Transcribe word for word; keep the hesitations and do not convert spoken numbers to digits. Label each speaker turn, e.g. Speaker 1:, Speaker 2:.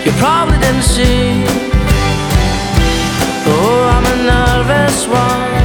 Speaker 1: you probably didn't see. Oh, I'm a nervous one.